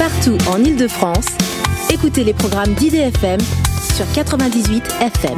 Partout en Île-de-France, écoutez les programmes d'IDFM sur 98 FM.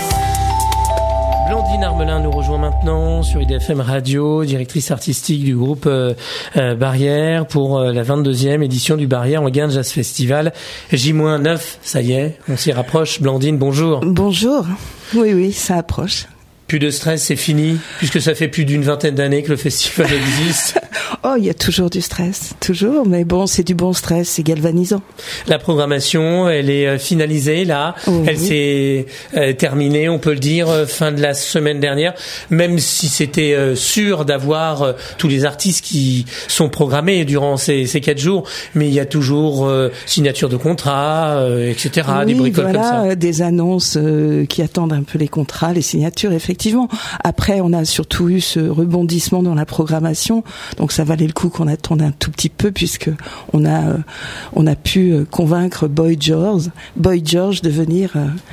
Blandine Armelin nous rejoint maintenant sur IDFM Radio, directrice artistique du groupe Barrière pour la 22e édition du Barrière Anguin Jazz Festival. J-9, ça y est, on s'y rapproche. Blandine, bonjour. Bonjour. Oui, ça approche. Plus de stress, c'est fini, puisque ça fait plus d'une vingtaine d'années que le festival existe. Oh, il y a toujours du stress, toujours, mais bon, c'est du bon stress, c'est galvanisant. La programmation, elle est finalisée là, oui. Elle s'est terminée, on peut le dire, fin de la semaine dernière, même si c'était sûr d'avoir tous les artistes qui sont programmés durant ces 4 jours, mais il y a toujours signature de contrats, etc., oui, des bricoles voilà, comme ça. Des annonces qui attendent un peu les contrats, les signatures, effectivement. Après, on a surtout eu ce rebondissement dans la programmation, donc ça valait le coup qu'on attende un tout petit peu, puisque on a pu convaincre Boy George de venir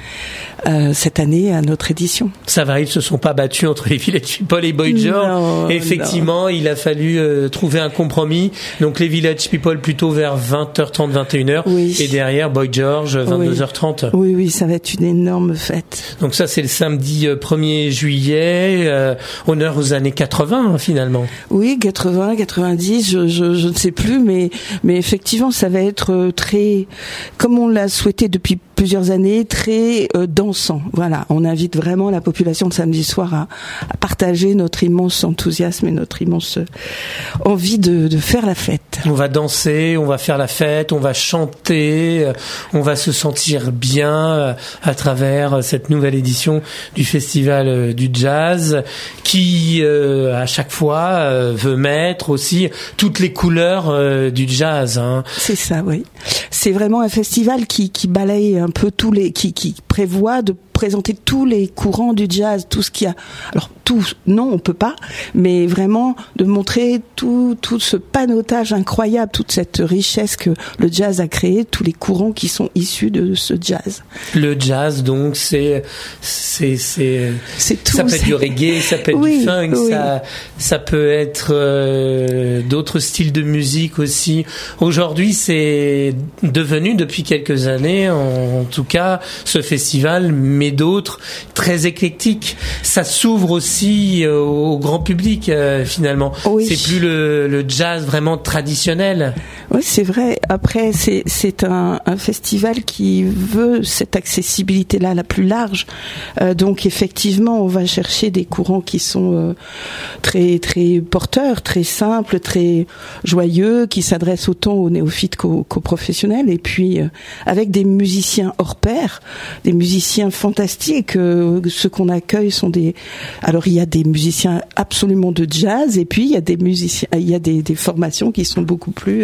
cette année à notre édition. Ça va, ils se sont pas battus entre les Village People et Boy George. Non, effectivement, il a fallu trouver un compromis. Donc les Village People plutôt vers 20h30, 21h, oui. Et derrière Boy George 22h30. Oui, ça va être une énorme fête. Donc ça, c'est le samedi 1er juillet, honneur aux années 80 finalement. Oui, 80, 90, je ne sais plus, mais effectivement, ça va être très, comme on l'a souhaité depuis plusieurs années, très dansant. Voilà, on invite vraiment la population de samedi soir à partager notre immense enthousiasme et notre immense envie de faire la fête. On va danser, on va faire la fête, on va chanter, on va se sentir bien à travers cette nouvelle édition du Festival du Jazz qui, à chaque fois, veut mettre aussi toutes les couleurs du jazz. Hein. C'est ça, oui. C'est vraiment un festival qui balaye un peu qui prévoit de présenter tous les courants du jazz, tout ce qu'il y a. Alors non, on peut pas, mais vraiment de montrer tout ce panotage incroyable, toute cette richesse que le jazz a créé, tous les courants qui sont issus de ce jazz. Le jazz, donc, c'est tout. Ça peut être du reggae, ça peut être du funk, oui. Ça peut être d'autres styles de musique aussi. Aujourd'hui, c'est devenu depuis quelques années, en tout cas, ce festival, mais d'autres très éclectiques. Ça s'ouvre aussi au grand public finalement. Oui. C'est plus le jazz vraiment traditionnel. Oui, c'est vrai. Après, c'est un festival qui veut cette accessibilité-là la plus large. Donc effectivement, on va chercher des courants qui sont très très porteurs, très simples, très joyeux, qui s'adressent autant aux néophytes qu'aux professionnels. Et puis avec des musiciens hors pair, des musiciens fantastiques. Ceux qu'on accueille sont des. Alors il y a des musiciens absolument de jazz, et puis il y a des musiciens, il y a des formations qui sont beaucoup plus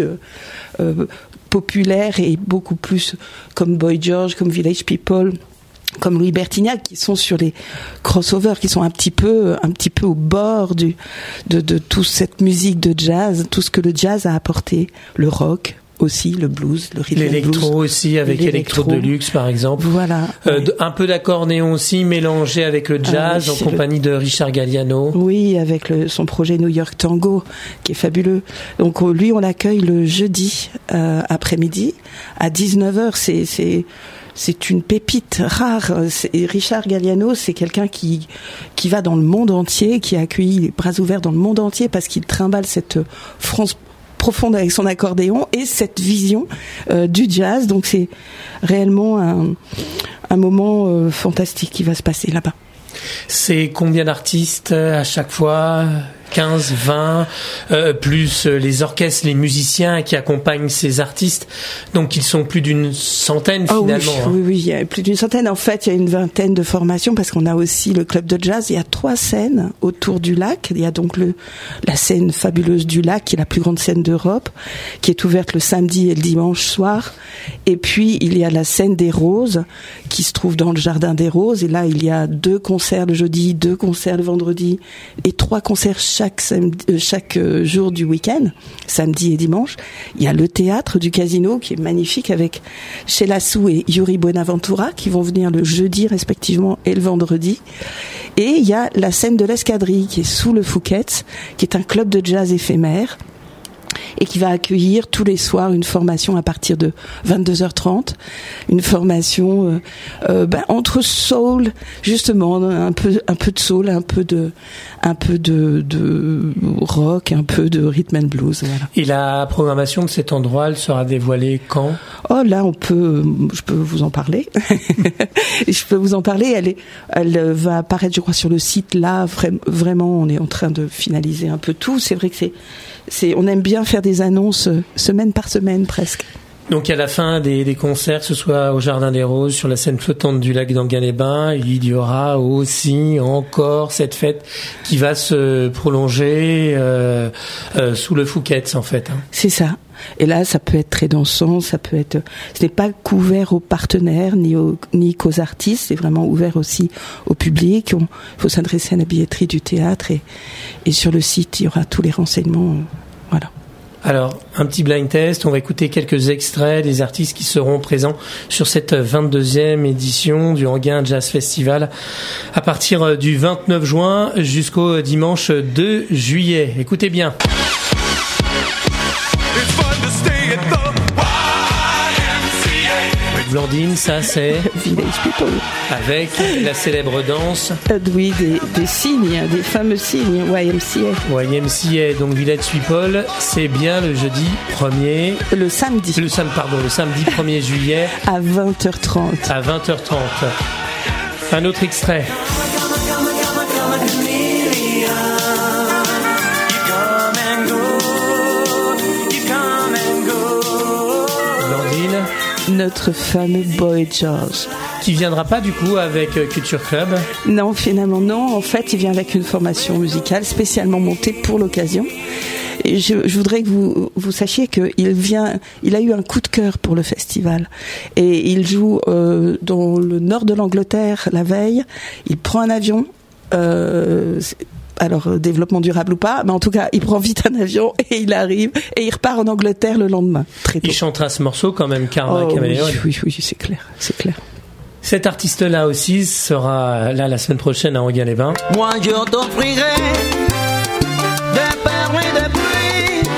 populaires et beaucoup plus comme Boy George, comme Village People, comme Louis Bertignac, qui sont sur les crossovers, qui sont un petit peu au bord de toute cette musique de jazz, tout ce que le jazz a apporté, le rock aussi, le blues, le rhythm and blues. L'électro aussi, avec Electro Deluxe par exemple. Voilà. Un peu d'accordéon aussi, mélangé avec le jazz, en compagnie de Richard Galliano. Oui, avec son projet New York Tango, qui est fabuleux. Donc lui, on l'accueille le jeudi après-midi, à 19h. C'est une pépite rare. Richard Galliano, c'est quelqu'un qui va dans le monde entier, qui a accueilli les bras ouverts dans le monde entier, parce qu'il trimballe cette France profonde avec son accordéon et cette vision du jazz. Donc c'est réellement un moment fantastique qui va se passer là-bas. C'est combien d'artistes à chaque fois ? 15, 20, plus les orchestres, les musiciens qui accompagnent ces artistes. Donc ils sont plus d'une centaine finalement. Oui, il y a plus d'une centaine. En fait, il y a une vingtaine de formations, parce qu'on a aussi le club de jazz. Il y a 3 scènes autour du lac. Il y a donc la scène fabuleuse du lac, qui est la plus grande scène d'Europe, qui est ouverte le samedi et le dimanche soir. Et puis il y a la scène des Roses, qui se trouve dans le jardin des Roses. Et là, il y a 2 concerts le jeudi, 2 concerts le vendredi, et 3 concerts chaque jour du week-end, samedi et dimanche. Il y a le théâtre du Casino, qui est magnifique, avec Sheila Sou et Yuri Buenaventura, qui vont venir le jeudi respectivement et le vendredi. Et il y a la scène de l'Escadrille, qui est sous le Fouquet's, qui est un club de jazz éphémère, et qui va accueillir tous les soirs une formation à partir de 22h30, une formation entre soul, justement, un peu de soul, un peu de rock, un peu de rhythm and blues. Voilà. Et la programmation de cet endroit, elle sera dévoilée quand ? Oh là, je peux vous en parler. Elle va apparaître, je crois, sur le site. Là, vraiment, on est en train de finaliser un peu tout. C'est vrai que on aime bien faire des annonces semaine par semaine presque. Donc à la fin des concerts, que ce soit au Jardin des Roses, sur la scène flottante du lac d'Enghien-les-Bains, il y aura aussi encore cette fête qui va se prolonger sous le Fouquet's en fait. C'est ça. Et là, ça peut être très dansant, ce n'est pas couvert aux partenaires ni qu'aux artistes, c'est vraiment ouvert aussi au public. Il faut s'adresser à la billetterie du théâtre et sur le site, il y aura tous les renseignements. Voilà. Alors, un petit blind test, on va écouter quelques extraits des artistes qui seront présents sur cette 22e édition du Enghien Jazz Festival à partir du 29 juin jusqu'au dimanche 2 juillet. Écoutez bien. Blandine, ça c'est Village People. Avec la célèbre danse. Oui, des signes, des fameux signes, YMCA. YMCA, donc Village People, c'est bien le jeudi 1er. Le samedi 1er juillet. À 20h30. À 20h30. Un autre extrait. Notre fameux Boy George. Qui viendra pas du coup avec Culture Club ? Non, finalement non. En fait, il vient avec une formation musicale spécialement montée pour l'occasion. Et je voudrais que vous sachiez il a eu un coup de cœur pour le festival. Et il joue dans le nord de l'Angleterre la veille. Il prend un avion. Alors, développement durable ou pas, mais en tout cas, il prend vite un avion et il arrive et il repart en Angleterre le lendemain. Très tôt. Il chantera ce morceau quand même, Karma Caméléon. Oui, c'est clair. Cet artiste-là aussi sera là la semaine prochaine à Enghien-les-Bains. Moi, je t'offrirai des perles et des pluies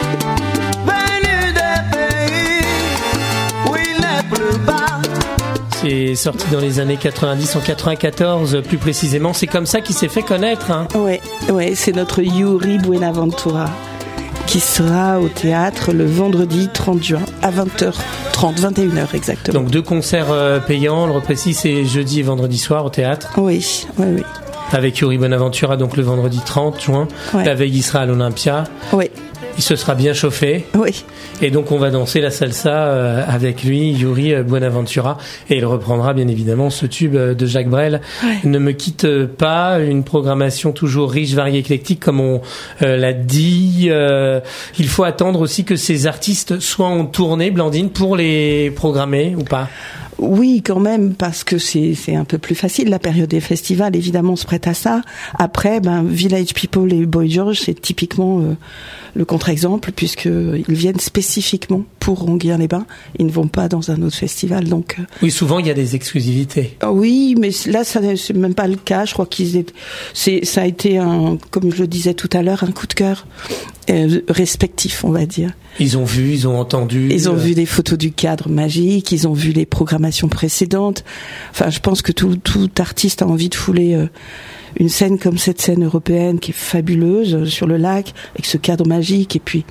venues des pays où il est plus bas. C'est sorti dans les années 90, en 94 plus précisément. C'est comme ça qu'il s'est fait connaître. Hein. Ouais, c'est notre Yuri Buenaventura qui sera au théâtre le vendredi 30 juin à 20h30, 21h exactement. Donc 2 concerts payants, on le reprécise, c'est jeudi et vendredi soir au théâtre. Oui. Avec Yuri Buenaventura, donc le vendredi 30 juin. Ouais. La veille, il sera à l'Olympia. Oui. Il se sera bien chauffé. Oui. Et donc on va danser la salsa avec lui, Yuri Buenaventura, et il reprendra bien évidemment ce tube de Jacques Brel. Ouais. Ne me quitte pas, une programmation toujours riche, variée, éclectique, comme on l'a dit. Il faut attendre aussi que ces artistes soient en tournée, Blandine, pour les programmer ou pas ? Oui, quand même, parce que c'est un peu plus facile. La période des festivals, évidemment, se prête à ça. Après, Village People et Boy George, c'est typiquement le contre-exemple, puisqu'ils viennent spécifiquement pour Enghien-les-Bains. Ils ne vont pas dans un autre festival, donc... Oui, souvent, il y a des exclusivités. Oui, mais là, ça c'est même pas le cas. Je crois ça a été, comme je le disais tout à l'heure, un coup de cœur respectif, on va dire. Ils ont vu, ils ont entendu. Ils ont vu des photos du cadre magique, ils ont vu les programmations précédentes. Enfin, je pense que tout artiste a envie de fouler une scène comme cette scène européenne qui est fabuleuse sur le lac, avec ce cadre magique, et puis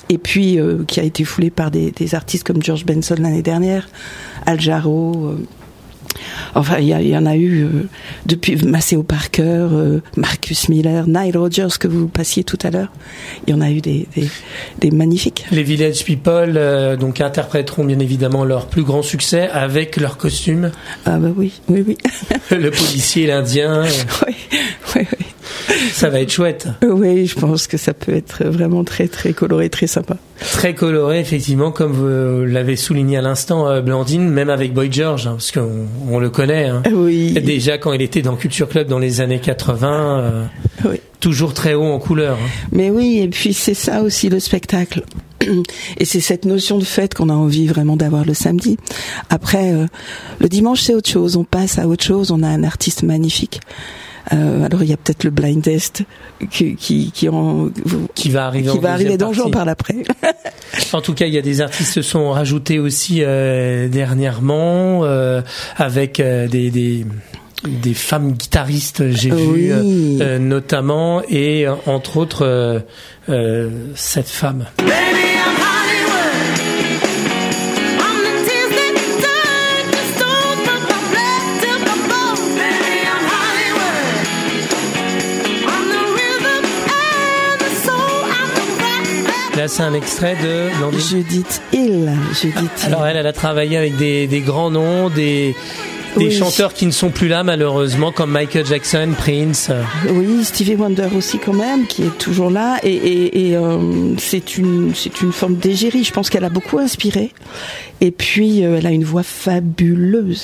qui a été foulée par des artistes comme George Benson l'année dernière, Al Jarreau. Enfin, il y en a eu depuis Maceo Parker, Marcus Miller, Nile Rodgers que vous passiez tout à l'heure. Il y en a eu des magnifiques. Les Village People donc interpréteront bien évidemment leur plus grand succès avec leurs costumes. Ah bah oui. Le policier, l'Indien. Oui. Ça va être chouette. Oui, je pense que ça peut être vraiment très très coloré, très sympa. Très coloré, effectivement, comme vous l'avez souligné à l'instant, Blandine, même avec Boy George, hein, parce qu'on le connaît. Hein. Oui. Déjà quand il était dans Culture Club dans les années 80, oui. Toujours très haut en couleur. Hein. Mais oui, et puis c'est ça aussi le spectacle. Et c'est cette notion de fête qu'on a envie vraiment d'avoir le samedi. Après, le dimanche c'est autre chose, on passe à autre chose, on a un artiste magnifique. Alors il y a peut-être le blind test qui va arriver dans j'en parle après. En tout cas, il y a des artistes se sont rajoutés aussi dernièrement avec des femmes guitaristes, j'ai vu notamment, et entre autres cette femme. Là, c'est un extrait de Judith Hill. Alors elle a travaillé avec des grands noms, des chanteurs qui ne sont plus là malheureusement, comme Michael Jackson, Prince. Oui, Stevie Wonder aussi quand même, qui est toujours là, et c'est une forme d'égérie. Je pense qu'elle a beaucoup inspiré. Et puis elle a une voix fabuleuse.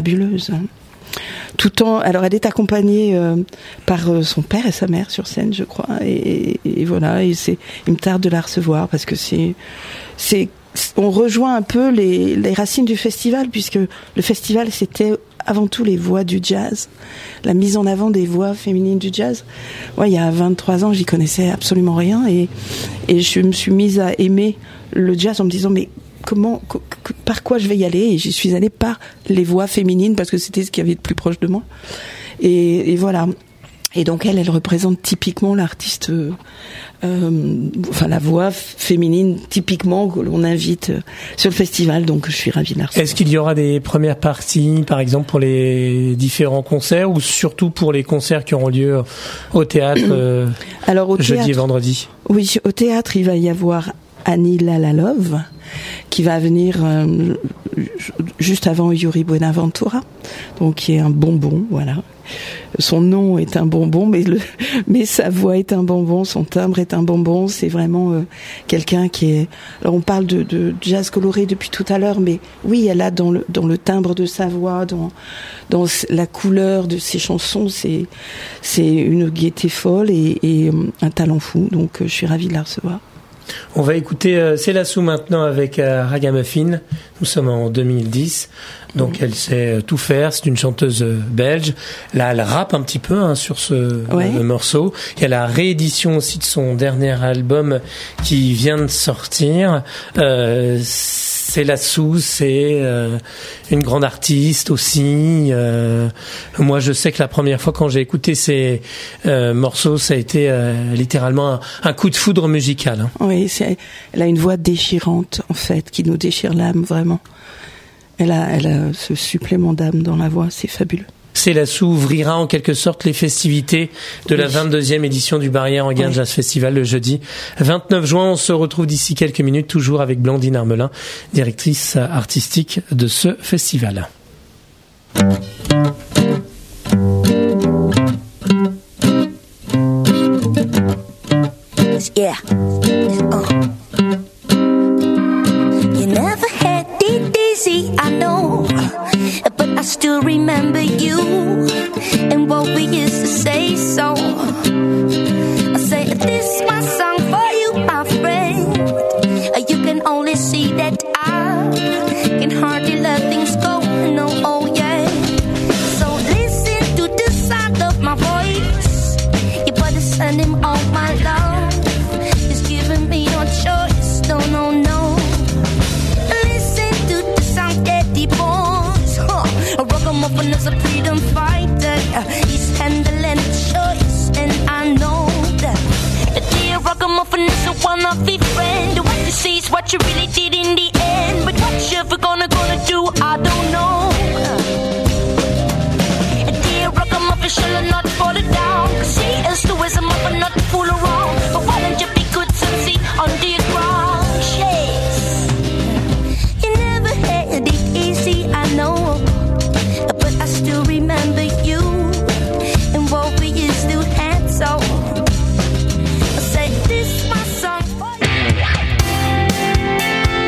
Alors elle est accompagnée par son père et sa mère sur scène, je crois, et voilà, et il me tarde de la recevoir parce que on rejoint un peu les racines du festival, puisque le festival c'était avant tout les voix du jazz, la mise en avant des voix féminines du jazz. Ouais, il y a 23 ans, j'y connaissais absolument rien, et je me suis mise à aimer le jazz en me disant mais par quoi je vais y aller, et j'y suis allée par les voix féminines parce que c'était ce qu'il y avait de plus proche de moi, et voilà. Et donc elle représente typiquement l'artiste, la voix féminine typiquement que l'on invite sur le festival, donc je suis ravie de la recevoir. Est-ce qu'il y aura des premières parties, par exemple pour les différents concerts, ou surtout pour les concerts qui auront lieu au théâtre jeudi et vendredi? Oui, au théâtre il va y avoir Annie Lalalove qui va venir juste avant Yuri Buenaventura, donc qui est un bonbon, voilà. Son nom est un bonbon, mais sa voix est un bonbon, son timbre est un bonbon. C'est vraiment quelqu'un qui est. Alors on parle de jazz coloré depuis tout à l'heure, mais oui, elle a dans le timbre de sa voix, dans la couleur de ses chansons, c'est une gaieté folle et un talent fou. Donc je suis ravie de la recevoir. On va écouter Célassou maintenant avec Ragamuffin. Nous sommes en 2010, donc elle sait tout faire. C'est une chanteuse belge. Là, elle rappe un petit peu sur ce morceau. Il y a la réédition aussi de son dernier album qui vient de sortir. Célassou, c'est une grande artiste aussi. Moi, je sais que la première fois quand j'ai écouté ces morceaux, ça a été littéralement un coup de foudre musical. Hein. Oui, elle a une voix déchirante, en fait, qui nous déchire l'âme, vraiment. Elle a ce supplément d'âme dans la voix, c'est fabuleux. Célassou ouvrira en quelque sorte les festivités de la 22e édition du Barrière Enghien Jazz Festival le jeudi 29 juin. On se retrouve d'ici quelques minutes, toujours avec Blandine Armelin, directrice artistique de ce festival. Yeah. You never had it easy, I know, but I still remember you and what we used to say. So I say this my song for you, my friend. You can only see that I can hardly let things go. No, oh yeah. So listen to the sound of my voice. You better send him all my love. Giving me no choice, no, no, no. Listen to the sound that he pours. A ragamuffin is a freedom fighter. He's handling the choice, and I know that. The dear ragamuffin is a one-off friend. What you see is what you really did in the end. But what you ever gonna do, I don't know. The dear ragamuffin shall not fall down. Cause he is the wisdom of a not fool around. But why don't you be good to see on the ground? Yes. You never had it easy, I know, but I still remember you and what we used to have. So I say this my song for you.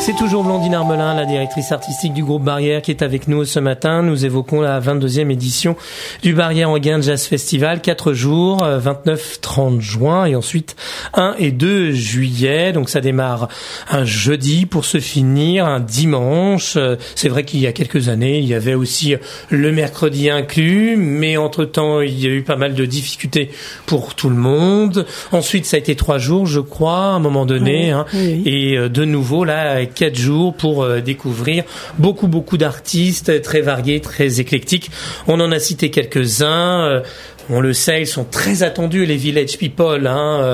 C'est toujours Blandine Armelin, la directrice artistique du groupe Barrière, qui est avec nous ce matin. Nous évoquons la 22e édition du Barrière Enghien Jazz Festival. 4 jours, 29-30 juin et ensuite 1 et 2 juillet. Donc ça démarre un jeudi pour se finir un dimanche. C'est vrai qu'il y a quelques années, il y avait aussi le mercredi inclus, mais entre-temps, il y a eu pas mal de difficultés pour tout le monde. Ensuite, ça a été 3 jours, je crois, à un moment donné. Oui. Et de nouveau, là, 4 jours pour découvrir beaucoup d'artistes très variés, très éclectiques. On en a cité quelques-uns. On le sait, ils sont très attendus, les Village People.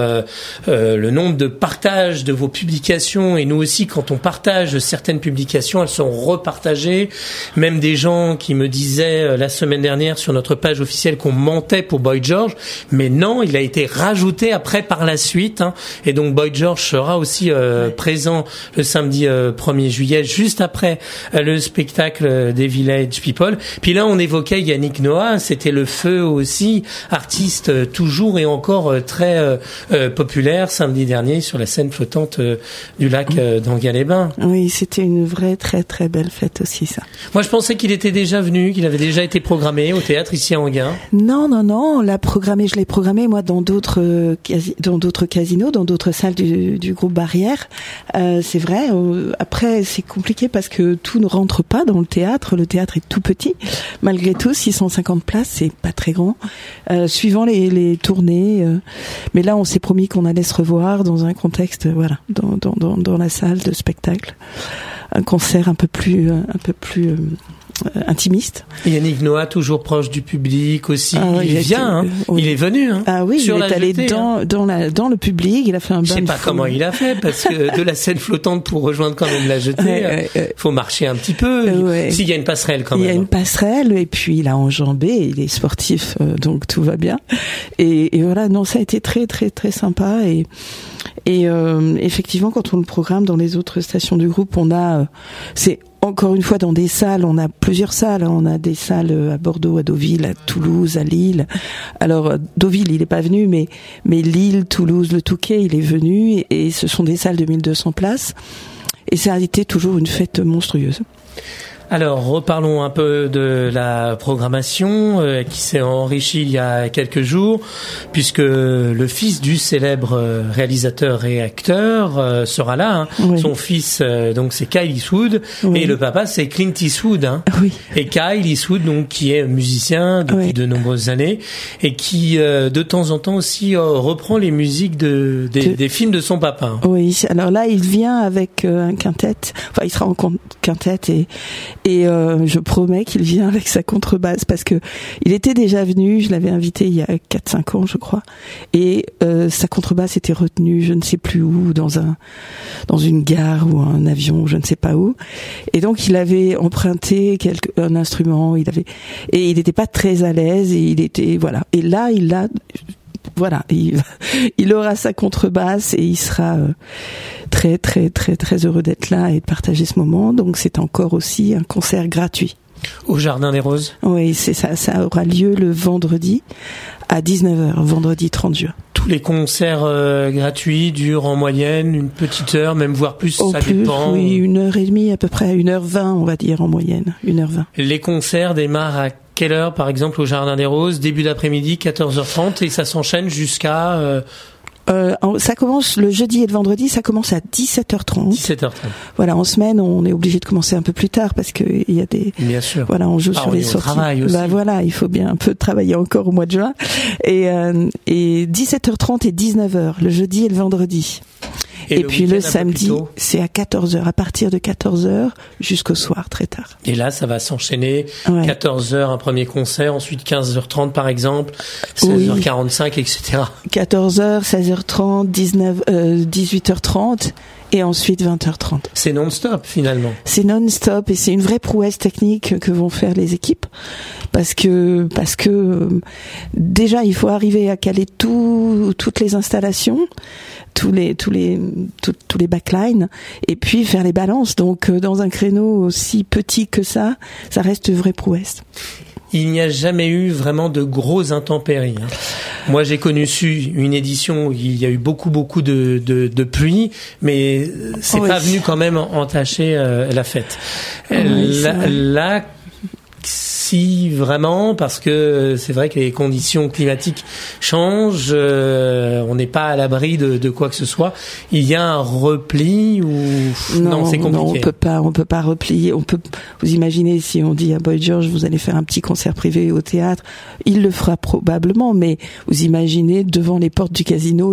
Le nombre de partages de vos publications, et nous aussi, quand on partage certaines publications, elles sont repartagées. Même des gens qui me disaient la semaine dernière sur notre page officielle qu'on mentait pour Boy George, mais non, il a été rajouté après par la suite. Et donc Boy George sera aussi présent le samedi 1er juillet, juste après le spectacle des Village People. Puis là, on évoquait Yannick Noah, c'était le feu aussi. Artiste toujours et encore très populaire samedi dernier sur la scène flottante du lac d'Enghien-les-Bains. Oui, c'était une vraie très très belle fête aussi, ça. Moi, je pensais qu'il était déjà venu, qu'il avait déjà été programmé au théâtre ici à Enghien. Non, je l'ai programmé moi dans d'autres casinos, dans d'autres salles du groupe Barrière. C'est vrai. Après, c'est compliqué parce que tout ne rentre pas dans le théâtre. Le théâtre est tout petit, malgré tout. 650 places, c'est pas très grand. Suivant les tournées, mais là on s'est promis qu'on allait se revoir dans un contexte, dans la salle de spectacle, un concert un peu plus intimiste. Et Yannick Noah, toujours proche du public aussi. Il vient, oui. Il est venu. Ah oui, il est allé dans le public, il a fait un bain. Je sais pas comment il a fait, parce que de la scène flottante pour rejoindre quand même la jetée, faut marcher un petit peu. S'il y a une passerelle quand même. Il y a une passerelle, et puis il a enjambé, il est sportif, donc tout va bien. Et voilà, non, ça a été très très très sympa. Et effectivement, quand on le programme dans les autres stations du groupe, c'est encore une fois dans des salles, on a plusieurs salles, on a des salles à Bordeaux, à Deauville, à Toulouse, à Lille. Alors Deauville, il est pas venu, mais Lille, Toulouse, le Touquet, il est venu, et ce sont des salles de 1200 places, et ça a été toujours une fête monstrueuse. Alors, reparlons un peu de la programmation qui s'est enrichie il y a quelques jours, puisque le fils du célèbre réalisateur et acteur sera là. Oui. Son fils, donc c'est Kyle Eastwood, oui. Et le papa c'est Clint Eastwood. Oui. Et Kyle Eastwood, donc qui est musicien depuis de nombreuses années et qui de temps en temps aussi reprend les musiques des films de son papa. Oui. Alors là, il vient avec un quintet. Enfin, il sera en quintet et je promets qu'il vient avec sa contrebasse, parce que il était déjà venu, je l'avais invité il y a 4-5 ans je crois, et sa contrebasse était retenue je ne sais plus où, dans une gare ou un avion, je ne sais pas où, et donc il avait emprunté un instrument, et il n'était pas très à l'aise, et et là il aura sa contrebasse, et il sera très très très très heureux d'être là et de partager ce moment. Donc c'est encore aussi un concert gratuit au Jardin des Roses. Oui, c'est ça. Ça aura lieu le vendredi à 19h, vendredi 30 juin. Tous les concerts gratuits durent en moyenne une petite heure, même voire plus, ça dépend. Oui, 1h30 à peu près, 1h20 on va dire en moyenne, 1h20. Les concerts démarrent à quelle heure, par exemple, au Jardin des Roses? Début d'après-midi, 14h30, et ça s'enchaîne jusqu'à... ça commence le jeudi et le vendredi, ça commence à 17h30. 17h30. Voilà, en semaine, on est obligé de commencer un peu plus tard parce que il y a des. Bien sûr. Voilà, on joue sur les sorties. Travail aussi. Voilà, il faut bien un peu travailler encore au mois de juin. Et 17h30 et 19h le jeudi et le vendredi. Et puis le samedi, c'est à 14h, à partir de 14h jusqu'au soir, très tard. Et là, ça va s'enchaîner. 14h, un premier concert, ensuite 15h30 par exemple, 16h45, etc. 14h, 16h30, 18h30 et ensuite 20h30. C'est non-stop finalement. C'est non-stop, et c'est une vraie prouesse technique que vont faire les équipes, parce que déjà il faut arriver à caler toutes les installations, tous les backlines, et puis faire les balances. Donc dans un créneau aussi petit que ça reste une vraie prouesse. il n'y a jamais eu vraiment de grosses intempéries. Moi, j'ai connu une édition où il y a eu beaucoup de pluie, mais c'est pas venu quand même entacher la fête. Là, si vraiment, parce que c'est vrai que les conditions climatiques changent, on n'est pas à l'abri de quoi que ce soit. Il y a un repli ou non, c'est compliqué. Non, on peut pas replier. Vous imaginez si on dit à Boy George, vous allez faire un petit concert privé au théâtre, il le fera probablement, mais vous imaginez devant les portes du casino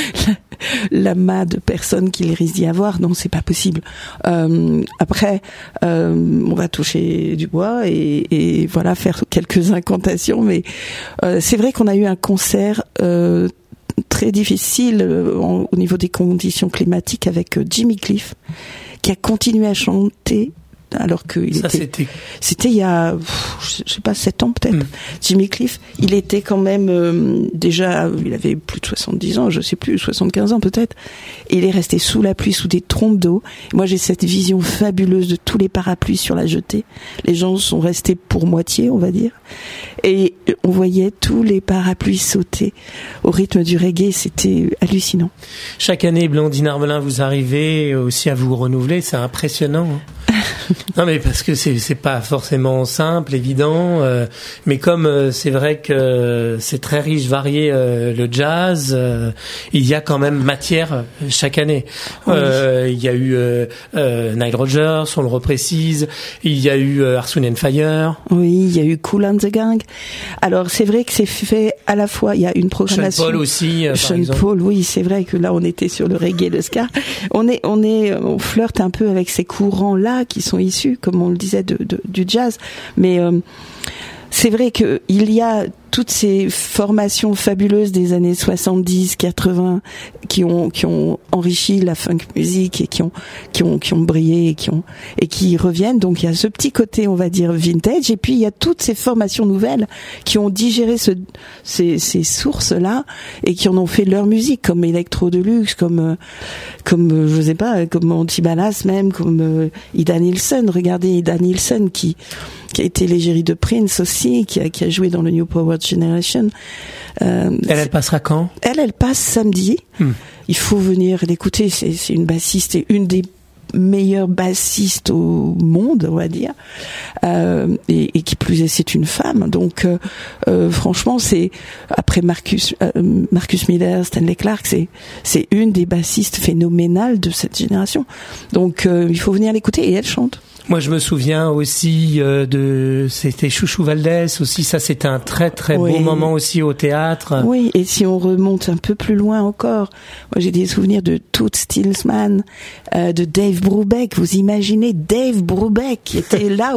l'amas de personnes qu'il risque d'y avoir. Non, c'est pas possible. Après, on va toucher du bois et voilà, faire quelques incantations, mais c'est vrai qu'on a eu un concert très difficile au niveau des conditions climatiques avec Jimmy Cliff, qui a continué à chanter alors que c'était il y a je sais pas 7 ans peut-être. Jimmy Cliff, il était quand même déjà, il avait plus de 70 ans, je sais plus, 75 ans peut-être, et il est resté sous la pluie, sous des trompes d'eau. Moi, j'ai cette vision fabuleuse de tous les parapluies sur la jetée. Les gens sont restés pour moitié, on va dire, et on voyait tous les parapluies sauter au rythme du reggae. C'était hallucinant. Chaque année, Blandine Armelin, vous arrivez aussi à vous renouveler, c'est impressionnant. Non, mais parce que c'est pas forcément simple, évident, mais comme c'est vrai que c'est très riche, varié, le jazz, il y a quand même matière chaque année. Oui. Il y a eu Nile Rodgers, on le reprécise, il y a eu Arsene and Fire. Oui, il y a eu Kool and the Gang. Alors c'est vrai que c'est fait à la fois, il y a une programmation. Sean Paul aussi, Sean Paul, oui, c'est vrai que là on était sur le reggae, le ska. On flirte un peu avec ces courants-là qui sont issus, comme on le disait, du jazz. Mais c'est vrai que il y a toutes ces formations fabuleuses des années 70, 80 qui ont enrichi la funk music et qui ont brillé et qui reviennent. Donc il y a ce petit côté, on va dire, vintage, et puis il y a toutes ces formations nouvelles qui ont digéré ces sources-là et qui en ont fait leur musique, comme Electro Deluxe, comme je sais pas, comme Antibalas même, comme Ida Nilsson. Regardez Ida Nilsson qui a été l'égérie de Prince aussi, qui a joué dans le New Power Generation. Elle passera quand ? Elle passe samedi. Il faut venir l'écouter. C'est une bassiste et une des meilleures bassistes au monde, on va dire. Et qui plus est, c'est une femme. Donc, franchement, c'est après Marcus Miller, Stanley Clarke, c'est une des bassistes phénoménales de cette génération. Donc, il faut venir l'écouter et elle chante. Moi, je me souviens aussi c'était Chouchou Valdés aussi. Ça, c'était un très très beau moment aussi au théâtre. Oui, et si on remonte un peu plus loin encore, moi j'ai des souvenirs de Toots Thielsman, de Dave Brubeck. Vous imaginez Dave Brubeck qui était là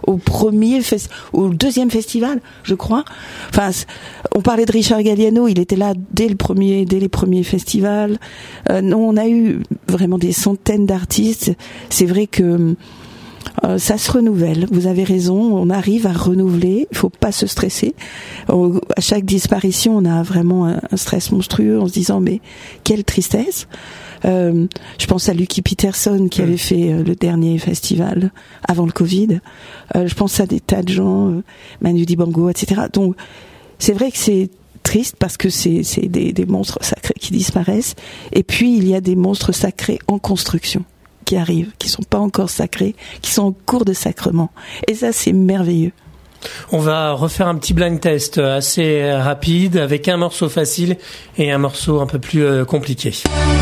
au deuxième festival, je crois. Enfin, on parlait de Richard Galliano, il était là dès les premiers festivals. Non, on a eu vraiment des centaines d'artistes. C'est vrai que ça se renouvelle, vous avez raison, on arrive à renouveler, il faut pas se stresser. À chaque disparition, on a vraiment un stress monstrueux en se disant mais quelle tristesse. Je pense à Lucky Peterson qui avait fait le dernier festival avant le Covid. Je pense à des tas de gens, Manu Dibango, etc. Donc c'est vrai que c'est triste parce que c'est des monstres sacrés qui disparaissent, et puis il y a des monstres sacrés en construction qui arrivent, qui sont pas encore sacrés, qui sont en cours de sacrement. Et ça, c'est merveilleux. On va refaire un petit blind test assez rapide avec un morceau facile et un morceau un peu plus compliqué.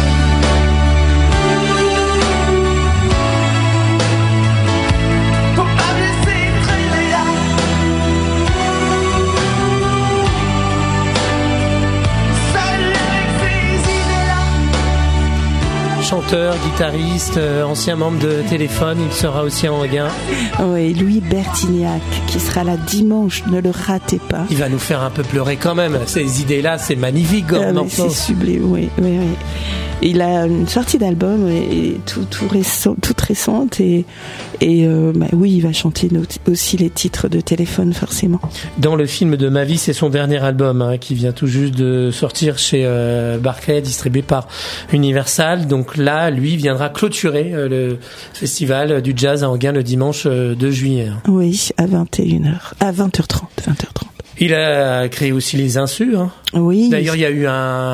Chanteur, guitariste, ancien membre de Téléphone, il sera aussi en regain. Oui, Louis Bertignac, qui sera là dimanche, ne le ratez pas. Il va nous faire un peu pleurer quand même. Ces idées-là, c'est magnifique. C'est sublime, oui. Il a une sortie d'album toute récente et oui, il va chanter aussi les titres de téléphone forcément. Dans le film de Ma vie, c'est son dernier album qui vient tout juste de sortir chez Barclay, distribué par Universal. Donc là, lui viendra clôturer le festival du jazz à Enghien le dimanche 2 juillet. Oui, à 20h30. Il a créé aussi les Insus. Oui. D'ailleurs, il y a eu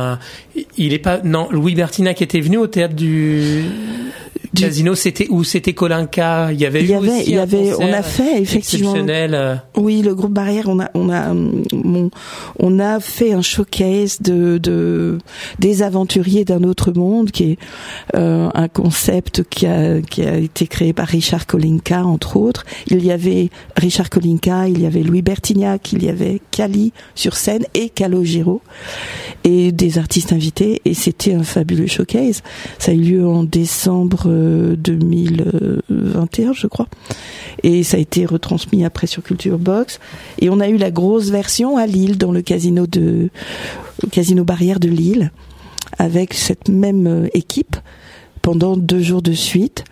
Louis Bertignac était venu au théâtre du Casino, c'était Kolinka. On a fait effectivement. Exceptionnel. Oui, le groupe Barrière, on a fait un showcase des aventuriers d'un autre monde, qui est un concept qui a été créé par Richard Kolinka entre autres. Il y avait Richard Kolinka, il y avait Louis Bertignac, il y avait Cali sur scène et Calogero et des artistes invités, et c'était un fabuleux showcase. Ça a eu lieu en décembre 2021, je crois, et ça a été retransmis après sur Culture Box. Et on a eu la grosse version à Lille, dans le casino Barrière de Lille, avec cette même équipe pendant 2 jours de suite.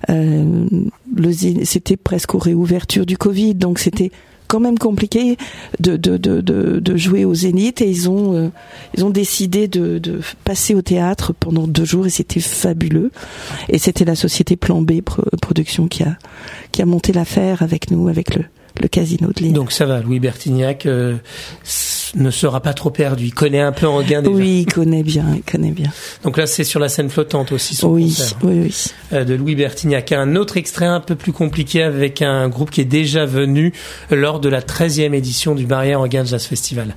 C'était presque aux réouvertures du Covid, donc c'était quand même compliqué de jouer au Zénith, et ils ont décidé de passer au théâtre pendant 2 jours, et c'était fabuleux. Et c'était la société Plan B Production qui a monté l'affaire avec nous, avec le casino de Lille. Donc ça va, Louis Bertignac ne sera pas trop perdu. Il connaît un peu Enghien déjà. Oui, il connaît bien. Donc là, c'est sur la scène flottante aussi, son concert. Oui. De Louis Bertignac. Un autre extrait un peu plus compliqué avec un groupe qui est déjà venu lors de la 13e édition du Barrière Enghien Jazz Festival.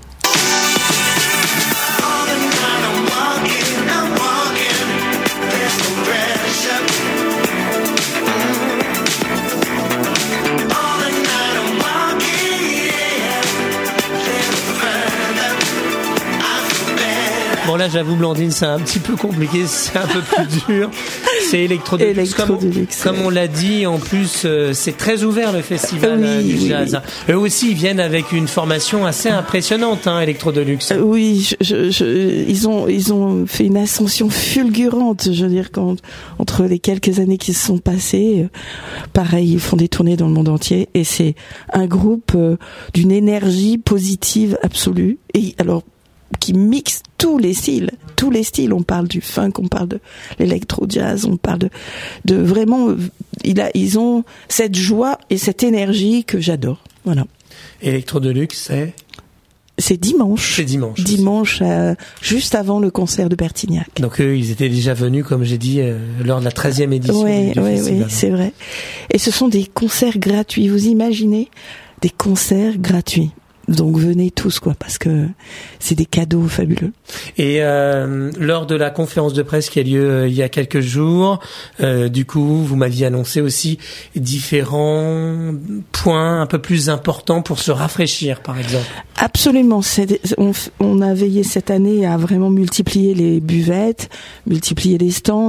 Bon là, j'avoue, Blandine, c'est un petit peu compliqué, c'est un peu plus dur. C'est Electro Deluxe. Comme on l'a dit, en plus, c'est très ouvert le festival du jazz. Oui. Eux aussi, ils viennent avec une formation assez impressionnante, Electro Deluxe. Oui, ils ont fait une ascension fulgurante. Je veux dire, entre les quelques années qui se sont passées, pareil, ils font des tournées dans le monde entier, et c'est un groupe d'une énergie positive absolue. Et alors, qui mixe tous les styles. On parle du funk, on parle de l'électro-jazz, on parle de vraiment, ils ont cette joie et cette énergie que j'adore. Voilà. Electro Deluxe, c'est dimanche. Dimanche, juste avant le concert de Bertignac. Donc eux, ils étaient déjà venus, comme j'ai dit, lors de la 13e édition du festival. Oui, c'est vrai. Et ce sont des concerts gratuits. Vous imaginez des concerts gratuits? Donc venez tous, parce que c'est des cadeaux fabuleux. Et lors de la conférence de presse qui a lieu il y a quelques jours, du coup, vous m'aviez annoncé aussi différents points un peu plus importants pour se rafraîchir, par exemple. Absolument. On a veillé cette année à vraiment multiplier les buvettes, multiplier les stands.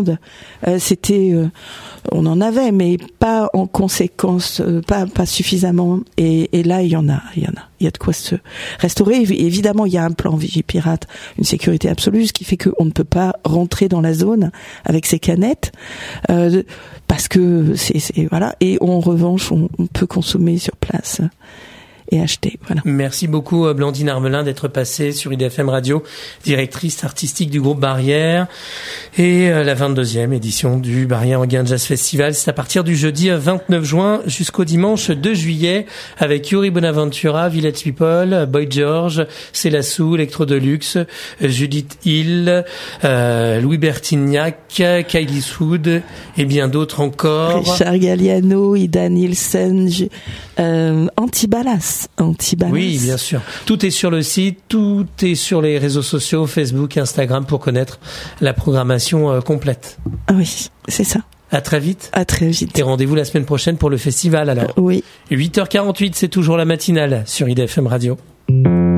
On en avait, mais pas en conséquence, pas suffisamment. Et là, il y en a. Il y a de quoi se restaurer. Évidemment, il y a un plan Vigipirate, une sécurité absolue, ce qui fait qu'on ne peut pas rentrer dans la zone avec ses canettes, parce que voilà. Et en revanche, on peut consommer sur place et acheter. Voilà. Merci beaucoup Blandine Armelin d'être passée sur IDFM Radio, directrice artistique du groupe Barrière, et la 22e édition du Barrière Enghien Jazz Festival. C'est à partir du jeudi 29 juin jusqu'au dimanche 2 juillet avec Yuri Bonaventura, Village People, Boy George, Célassou, Electro Deluxe, Judith Hill, Louis Bertignac, Kylie Swood et bien d'autres encore. Richard Galliano, Ida Nielsen, Antibalas. Oui, bien sûr. Tout est sur le site, tout est sur les réseaux sociaux, Facebook, Instagram, pour connaître la programmation complète. Ah oui, c'est ça. À très vite. À très vite. Et rendez-vous la semaine prochaine pour le festival alors. Oui. 8h48, c'est toujours la matinale sur IDFM Radio.